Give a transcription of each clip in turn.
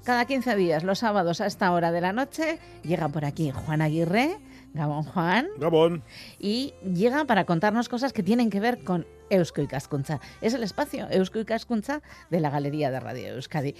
Cada 15 días, los sábados a esta hora de la noche, llega por aquí Juan Aguirre, Gabón Juan. Gabón. Y llega para contarnos cosas que tienen que ver con Eusko Ikaskuntza. Es el espacio Eusko Ikaskuntza de la Galería de Radio Euskadi.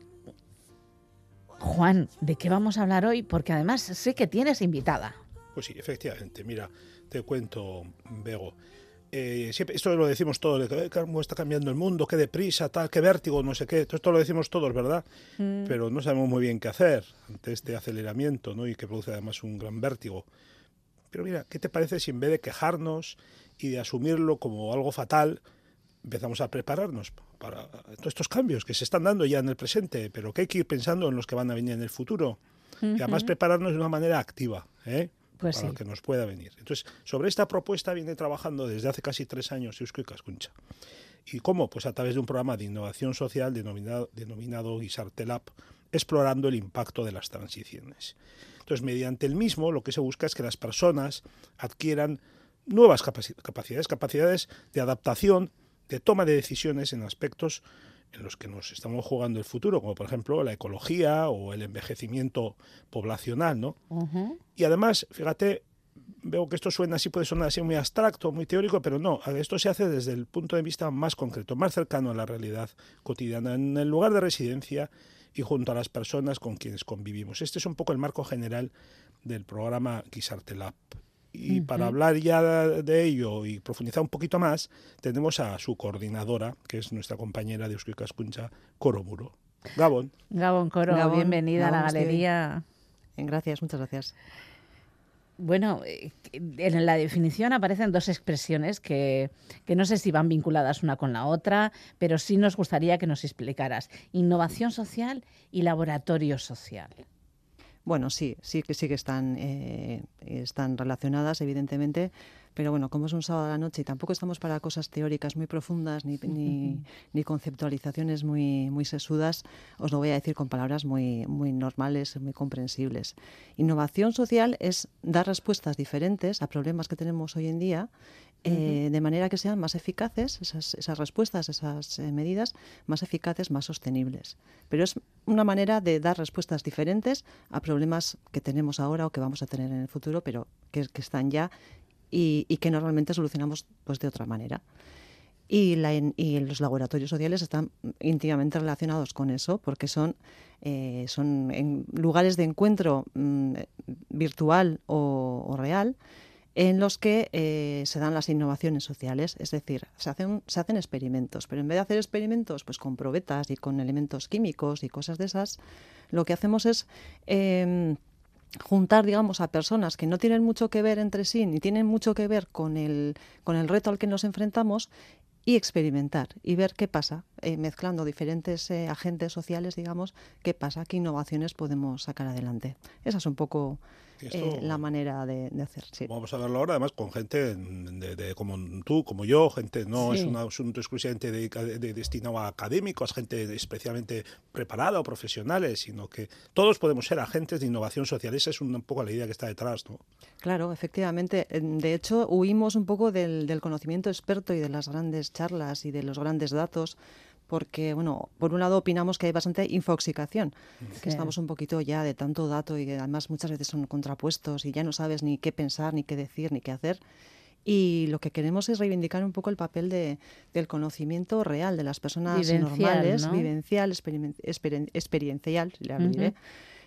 Juan, ¿de qué vamos a hablar hoy? Porque además sé que tienes invitada. Pues sí, efectivamente. Mira, te cuento, Bego. Siempre, esto lo decimos todos, de cómo está cambiando el mundo, qué deprisa, tal, qué vértigo, no sé qué. Todo esto lo decimos todos, ¿verdad? Pero no sabemos muy bien qué hacer ante este aceleramiento, ¿no? Y que produce además un gran vértigo. Pero mira, ¿qué te parece si en vez de quejarnos y de asumirlo como algo fatal, empezamos a prepararnos para todos estos cambios que se están dando ya en el presente, pero que hay que ir pensando en los que van a venir en el futuro? Y además prepararnos de una manera activa, Pues para sí. lo que nos pueda venir. Entonces, sobre esta propuesta viene trabajando desde hace casi 3 años Eusko Ikaskuntza. ¿Y cómo? Pues a través de un programa de innovación social denominado Gizarte Lab, explorando el impacto de las transiciones. Entonces, mediante el mismo, lo que se busca es que las personas adquieran nuevas capacidades de adaptación, de toma de decisiones en aspectos en los que nos estamos jugando el futuro, como por ejemplo la ecología o el envejecimiento poblacional, ¿no? Y además, fíjate, veo que esto puede sonar así muy abstracto, muy teórico, pero no, esto se hace desde el punto de vista más concreto, más cercano a la realidad cotidiana, en el lugar de residencia y junto a las personas con quienes convivimos. Este es un poco el marco general del programa Gizarte Lab. Y para hablar ya de ello y profundizar un poquito más, tenemos a su coordinadora, que es nuestra compañera de Eusko Ikaskuntza, Coro Muro. Gabón. Gabón Coro, Gabón, bienvenida a la galería. Gracias, muchas gracias. Bueno, en la definición aparecen dos expresiones que no sé si van vinculadas una con la otra, pero sí nos gustaría que nos explicaras. Innovación social y laboratorio social. Bueno, sí que están relacionadas, evidentemente, pero bueno, como es un sábado a la noche y tampoco estamos para cosas teóricas muy profundas ni conceptualizaciones muy sesudas, os lo voy a decir con palabras muy normales, muy comprensibles. Innovación social es dar respuestas diferentes a problemas que tenemos hoy en día, de manera que sean más eficaces, esas respuestas, esas medidas, más eficaces, más sostenibles. Pero es una manera de dar respuestas diferentes a problemas que tenemos ahora o que vamos a tener en el futuro, pero que están ya y que normalmente solucionamos pues, de otra manera. Y los laboratorios sociales están íntimamente relacionados con eso, porque son en lugares de encuentro virtual o real, en los que se dan las innovaciones sociales, es decir, se hacen experimentos, pero en vez de hacer experimentos pues con probetas y con elementos químicos y cosas de esas, lo que hacemos es juntar, digamos, a personas que no tienen mucho que ver entre sí, ni tienen mucho que ver con el reto al que nos enfrentamos, y experimentar y ver qué pasa, mezclando diferentes agentes sociales, digamos, qué pasa, qué innovaciones podemos sacar adelante. Esa es un poco la manera de hacer. Sí. Vamos a verlo ahora, además, con gente como tú, como yo, gente, no es un asunto exclusivamente destinado a académicos, gente especialmente preparada o profesionales, sino que todos podemos ser agentes de innovación social. Esa es un poco la idea que está detrás, ¿no? Claro, efectivamente. De hecho, huimos un poco del conocimiento experto y de las grandes charlas y de los grandes datos, porque, bueno, por un lado opinamos que hay bastante infoxicación, que estamos un poquito ya de tanto dato y que además muchas veces son contrapuestos y ya no sabes ni qué pensar, ni qué decir, ni qué hacer. Y lo que queremos es reivindicar un poco el papel del conocimiento real de las personas normales, ¿no? Vivencial, experiencial, ya lo diré.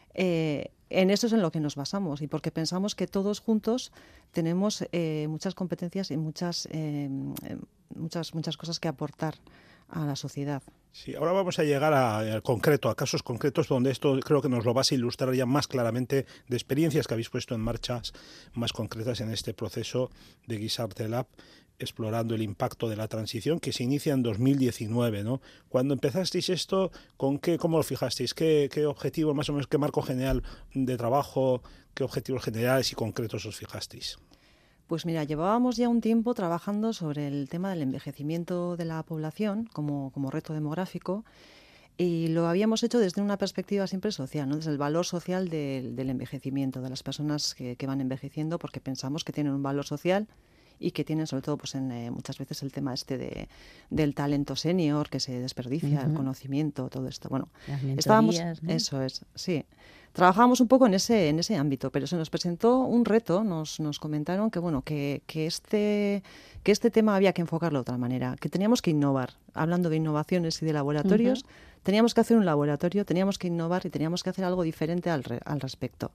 En eso es en lo que nos basamos y porque pensamos que todos juntos tenemos muchas competencias y muchas cosas que aportar a la sociedad. Sí, ahora vamos a llegar al concreto, a casos concretos donde esto creo que nos lo vas a ilustrar ya más claramente de experiencias que habéis puesto en marcha más concretas en este proceso de Gizarte Lab, explorando el impacto de la transición que se inicia en 2019, ¿no? Cuando empezasteis esto, ¿cómo lo fijasteis? ¿Qué objetivo, más o menos, qué marco general de trabajo, qué objetivos generales y concretos os fijasteis? Pues mira, llevábamos ya un tiempo trabajando sobre el tema del envejecimiento de la población como reto demográfico y lo habíamos hecho desde una perspectiva siempre social, ¿no? Desde el valor social del envejecimiento, de las personas que van envejeciendo, porque pensamos que tienen un valor social y que tienen sobre todo pues muchas veces el tema del talento senior que se desperdicia, el conocimiento, todo esto. Bueno, estábamos, ¿no? Eso es, sí. Trabajábamos un poco en ese ámbito, pero se nos presentó un reto, nos comentaron que bueno, que este tema había que enfocarlo de otra manera, que teníamos que innovar. Hablando de innovaciones y de laboratorios, teníamos que hacer un laboratorio, teníamos que innovar y teníamos que hacer algo diferente al respecto.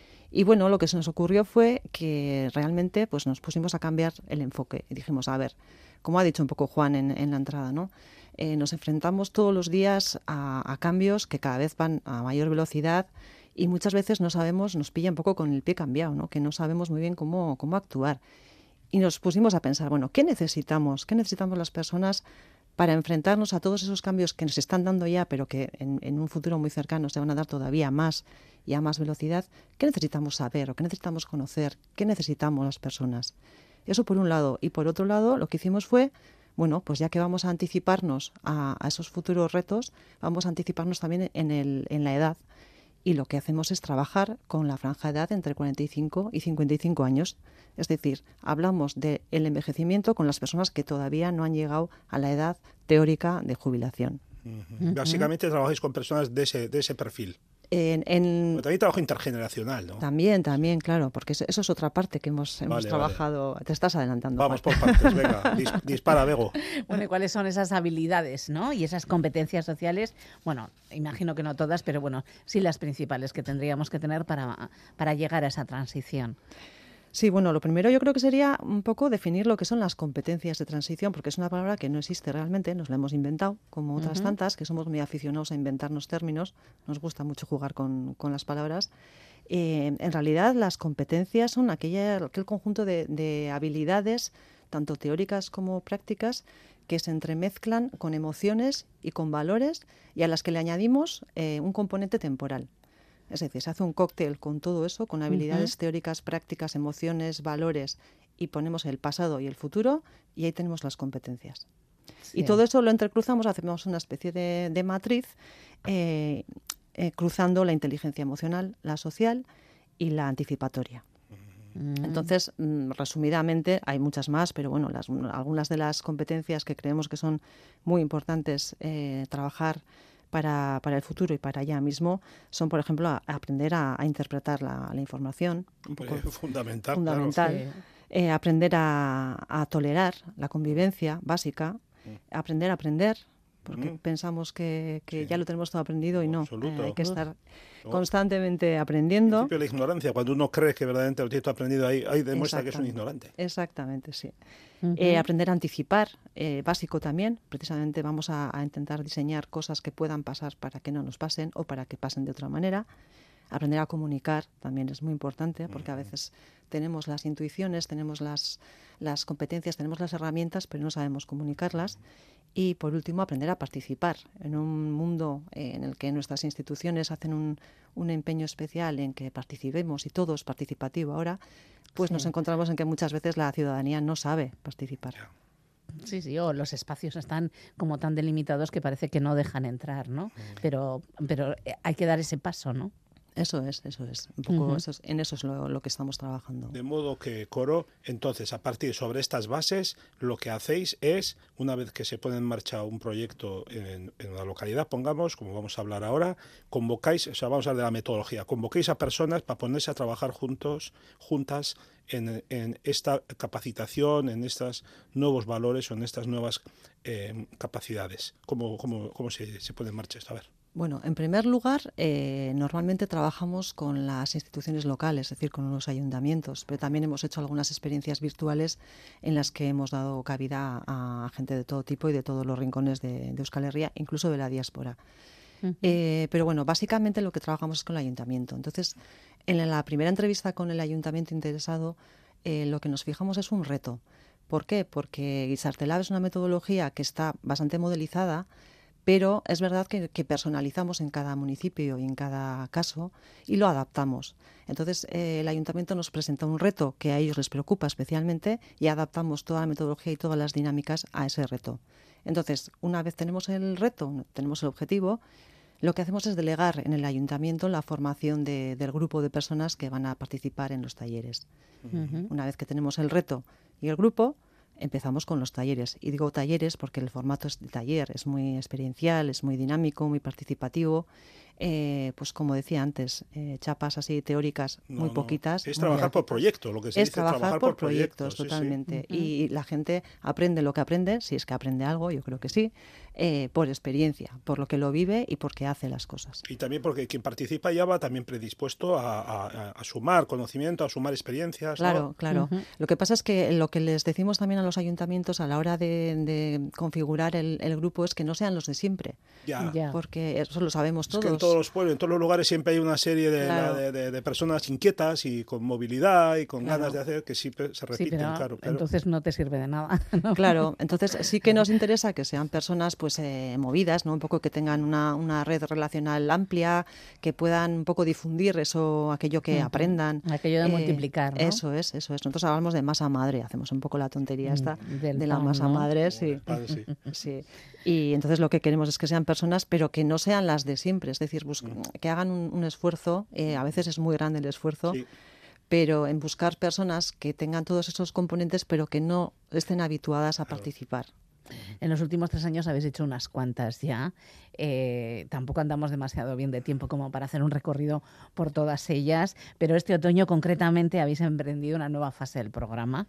Y bueno, lo que se nos ocurrió fue que realmente pues nos pusimos a cambiar el enfoque y dijimos, a ver, como ha dicho un poco Juan en la entrada, ¿no? Nos enfrentamos todos los días a cambios que cada vez van a mayor velocidad y muchas veces nos pilla un poco con el pie cambiado, ¿no? Que no sabemos muy bien cómo actuar. Y nos pusimos a pensar, bueno, ¿qué necesitamos? ¿Qué necesitamos las personas para enfrentarnos a todos esos cambios que nos están dando ya, pero que en un futuro muy cercano se van a dar todavía más y a más velocidad? ¿Qué necesitamos saber o qué necesitamos conocer? ¿Qué necesitamos las personas? Eso por un lado. Y por otro lado, lo que hicimos fue, bueno, pues ya que vamos a anticiparnos a esos futuros retos, vamos a anticiparnos también en la edad. Y lo que hacemos es trabajar con la franja de edad entre 45 y 55 años. Es decir, hablamos del envejecimiento con las personas que todavía no han llegado a la edad teórica de jubilación. Básicamente trabajáis con personas de ese perfil. Pero también trabajo intergeneracional, ¿no? También, claro, porque eso es otra parte que hemos trabajado. Vale. Te estás adelantando. Vamos por partes, venga, dispara, Bego. Bueno, ¿y cuáles son esas habilidades, ¿no? Y esas competencias sociales? Bueno, imagino que no todas, pero bueno, sí las principales que tendríamos que tener para llegar a esa transición. Sí, bueno, lo primero yo creo que sería un poco definir lo que son las competencias de transición, porque es una palabra que no existe realmente, nos la hemos inventado, como otras tantas, que somos muy aficionados a inventarnos términos, nos gusta mucho jugar con las palabras. En realidad las competencias son aquel conjunto de habilidades, tanto teóricas como prácticas, que se entremezclan con emociones y con valores y a las que le añadimos un componente temporal. Es decir, se hace un cóctel con todo eso, con habilidades teóricas, prácticas, emociones, valores, y ponemos el pasado y el futuro, y ahí tenemos las competencias. Sí. Y todo eso lo entrecruzamos, hacemos una especie de matriz, cruzando la inteligencia emocional, la social y la anticipatoria. Entonces, resumidamente, hay muchas más, pero bueno, algunas de las competencias que creemos que son muy importantes trabajar para el futuro y para ya mismo son, por ejemplo, aprender a interpretar la información. Un poco fundamental. Claro. Sí. Aprender a tolerar la convivencia básica, aprender a aprender, porque pensamos que ya lo tenemos todo aprendido y no. Hay que estar constantemente aprendiendo. El principio de la ignorancia, cuando uno cree que verdaderamente lo tiene todo aprendido, ahí demuestra que es un ignorante. Exactamente, sí. Aprender a anticipar, básico también. Precisamente vamos a intentar diseñar cosas que puedan pasar para que no nos pasen o para que pasen de otra manera. Aprender a comunicar también es muy importante, porque a veces tenemos las intuiciones, tenemos las competencias, tenemos las herramientas, pero no sabemos comunicarlas. Y, por último, aprender a participar en un mundo en el que nuestras instituciones hacen un empeño especial en que participemos, y todo es participativo ahora, pues nos encontramos en que muchas veces la ciudadanía no sabe participar. Sí, o los espacios están como tan delimitados que parece que no dejan entrar, ¿no? Pero hay que dar ese paso, ¿no? Eso es. Un poco en eso es lo que estamos trabajando. De modo que, Coro, entonces, a partir sobre estas bases, lo que hacéis es, una vez que se pone en marcha un proyecto en la localidad, pongamos, como vamos a hablar ahora, convocáis, o sea, vamos a hablar de la metodología, convocáis a personas para ponerse a trabajar juntas en esta capacitación, en estos nuevos valores o en estas nuevas capacidades. ¿Cómo se pone en marcha esto? A ver. Bueno, en primer lugar, normalmente trabajamos con las instituciones locales, es decir, con los ayuntamientos, pero también hemos hecho algunas experiencias virtuales en las que hemos dado cabida a gente de todo tipo y de todos los rincones de Euskal Herria, incluso de la diáspora. Pero bueno, básicamente lo que trabajamos es con el ayuntamiento. Entonces, en la primera entrevista con el ayuntamiento interesado, lo que nos fijamos es un reto. ¿Por qué? Porque Gizartelab es una metodología que está bastante modelizada, pero es verdad que personalizamos en cada municipio y en cada caso y lo adaptamos. Entonces, el ayuntamiento nos presenta un reto que a ellos les preocupa especialmente y adaptamos toda la metodología y todas las dinámicas a ese reto. Entonces, una vez tenemos el reto, tenemos el objetivo, lo que hacemos es delegar en el ayuntamiento la formación del grupo de personas que van a participar en los talleres. Una vez que tenemos el reto Y el grupo empezamos con los talleres. Y digo talleres porque el formato es de taller, es muy experiencial, es muy dinámico, muy participativo. Pues como decía antes, chapas así teóricas muy poquitas. Es trabajar por proyecto, lo que se es dice, trabajar por proyectos, sí, totalmente. sí. Y la gente aprende lo que aprende, si es que aprende algo, yo creo que sí, por experiencia, por lo que lo vive y porque hace las cosas. Y también porque quien participa ya va también predispuesto a sumar conocimiento, a sumar experiencias. Claro, ¿no? claro. Lo que pasa es que lo que les decimos también a los ayuntamientos a la hora de configurar el grupo es que no sean los de siempre. Ya. Porque eso lo sabemos Es todos. que en todos los pueblos, en todos los lugares siempre hay una serie de personas inquietas y con movilidad y con ganas de hacer que siempre se repiten, pero claro. entonces no te sirve de nada, ¿no? Claro, entonces sí que nos interesa que sean personas pues movidas, ¿no? Un poco que tengan una red relacional amplia, que puedan un poco difundir aquello que aprendan. Aquello de multiplicar, ¿no? Eso es. Nosotros hablamos de masa madre, hacemos un poco la tontería esta de la pan, masa ¿no? madre, sí. Sí. Sí. Y entonces lo que queremos es que sean personas, pero que no sean las de siempre, es decir, que hagan un esfuerzo, a veces es muy grande el esfuerzo, Sí. pero en buscar personas que tengan todos esos componentes, pero que no estén habituadas a participar. En los últimos 3 años habéis hecho unas cuantas ya. Tampoco andamos demasiado bien de tiempo como para hacer un recorrido por todas ellas, pero este otoño concretamente habéis emprendido una nueva fase del programa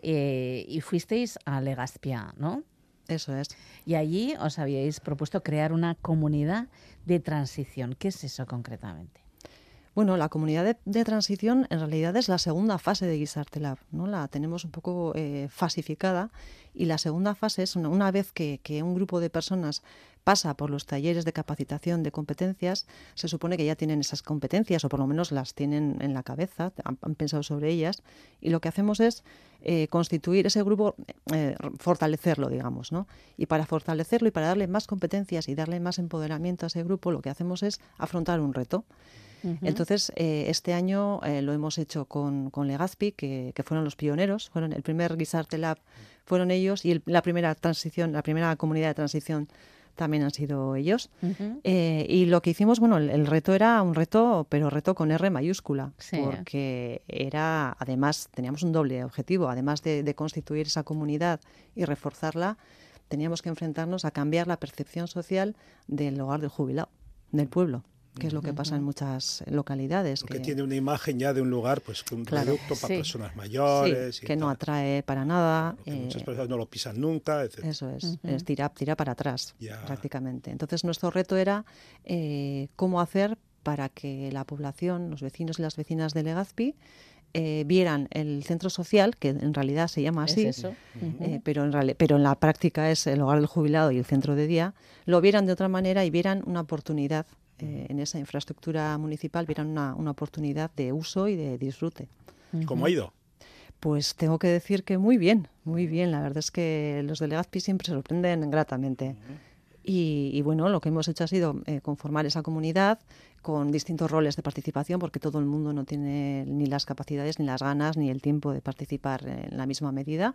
y fuisteis a Legazpia, ¿no? Eso es. Y allí os habíais propuesto crear una comunidad de transición. ¿Qué es eso concretamente? Bueno, la comunidad de transición en realidad es la segunda fase de Gizarte Lab, ¿no? La tenemos un poco fasificada y la segunda fase es una vez que un grupo de personas pasa por los talleres de capacitación de competencias, se supone que ya tienen esas competencias o por lo menos las tienen en la cabeza, han pensado sobre ellas y lo que hacemos es constituir ese grupo, fortalecerlo, digamos, ¿no? Y para fortalecerlo y para darle más competencias y darle más empoderamiento a ese grupo, lo que hacemos es afrontar un reto. Entonces, este año lo hemos hecho con Legazpi, que fueron los pioneros, fueron el primer Gizarte Lab, fueron ellos, y la primera comunidad de transición también han sido ellos. Y lo que hicimos, bueno, el reto era un reto, pero reto con R mayúscula, porque además, teníamos un doble objetivo, además de constituir esa comunidad y reforzarla, teníamos que enfrentarnos a cambiar la percepción social del hogar del jubilado, del pueblo, que es lo que pasa en muchas localidades. Que tiene una imagen ya de un lugar, pues un producto para personas mayores. Sí, que no atrae para nada. Que muchas personas no lo pisan nunca, etc. Eso es tira para atrás, prácticamente. Entonces nuestro reto era cómo hacer para que la población, los vecinos y las vecinas de Legazpi, vieran el centro social, que en realidad se llama así, ¿Es eso? pero en la práctica es el hogar del jubilado y el centro de día, lo vieran de otra manera y vieran una oportunidad en esa infraestructura municipal, vieran una oportunidad de uso y de disfrute. ¿Cómo ha ido? Pues tengo que decir que muy bien. La verdad es que los de Legazpi siempre sorprenden gratamente. Y bueno, lo que hemos hecho ha sido conformar esa comunidad con distintos roles de participación, porque todo el mundo no tiene ni las capacidades, ni las ganas, ni el tiempo de participar en la misma medida.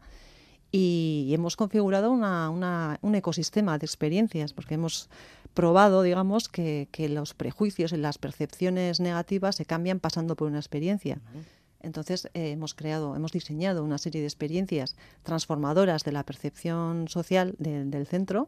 Y hemos configurado un ecosistema de experiencias, porque hemos probado, digamos, que los prejuicios y las percepciones negativas se cambian pasando por una experiencia. Entonces hemos diseñado una serie de experiencias transformadoras de la percepción social del centro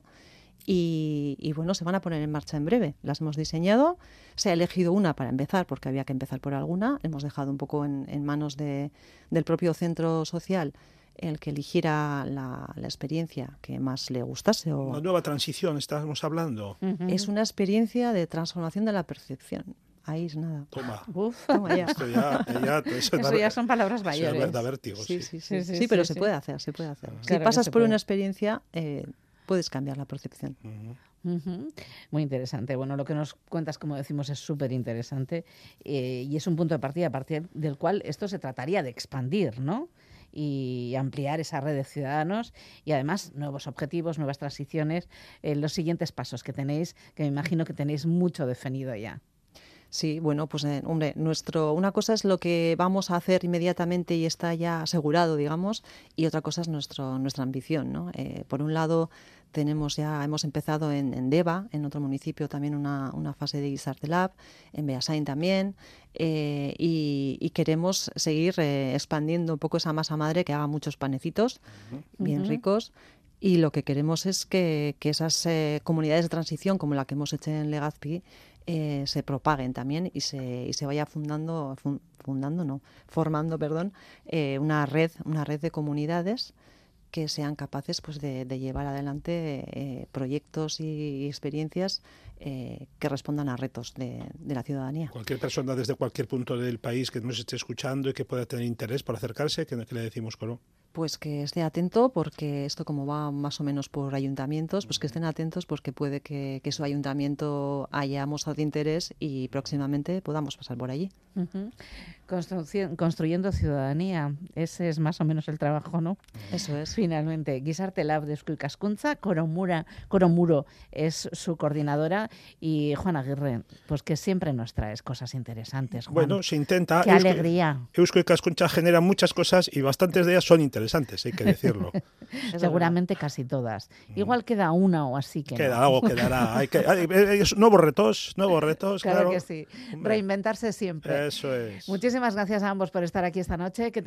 y bueno, se van a poner en marcha en breve. Las hemos diseñado, se ha elegido una para empezar, porque había que empezar por alguna. Hemos dejado un poco en manos del propio centro social el que eligiera la experiencia que más le gustase. Una nueva transición, estamos hablando. Es una experiencia de transformación de la percepción. Ahí es nada. Toma. Toma ya. Esto eso ya son palabras mayores. Da vértigo, sí, pero se puede hacer. Claro, si pasas por una experiencia, puedes cambiar la percepción. Muy interesante. Bueno, lo que nos cuentas, como decimos, es súper interesante y es un punto de partida a partir del cual esto se trataría de expandir, ¿no? Y ampliar esa red de ciudadanos y además nuevos objetivos, nuevas transiciones, los siguientes pasos que tenéis, que me imagino que tenéis mucho definido ya. Sí, bueno, pues hombre, una cosa es lo que vamos a hacer inmediatamente y está ya asegurado, digamos, y otra cosa es nuestra ambición, ¿no? Por un lado, hemos empezado en Deva, en otro municipio también una fase de Guisarte Lab, en Beasain también, y queremos seguir expandiendo un poco esa masa madre que haga muchos panecitos bien ricos. Y lo que queremos es que esas comunidades de transición, como la que hemos hecho en Legazpi, se propaguen también y se vaya formando, una red de comunidades que sean capaces pues de llevar adelante proyectos y experiencias que respondan a retos de la ciudadanía. Cualquier persona desde cualquier punto del país que nos esté escuchando y que pueda tener interés por acercarse, ¿qué le decimos, Coro? Pues que esté atento, porque esto como va más o menos por ayuntamientos, pues que estén atentos porque puede que su ayuntamiento haya mostrado de interés y próximamente podamos pasar por allí. Construyendo ciudadanía, ese es más o menos el trabajo, ¿no? Eso es. Finalmente, Guisarte Lab de Eusko Ikaskuntza, Coromuro es su coordinadora, y Juan Aguirre, pues que siempre nos traes cosas interesantes, Juan. Bueno, se intenta. ¡Qué alegría! Eusko Ikaskuntza genera muchas cosas y bastantes de ellas son interesantes, hay que decirlo. Seguramente casi todas. Igual queda una o así que Algo quedará. Hay nuevos retos, claro que sí. Hombre. Reinventarse siempre. Eso es. Muchísimas gracias a ambos por estar aquí esta noche. Que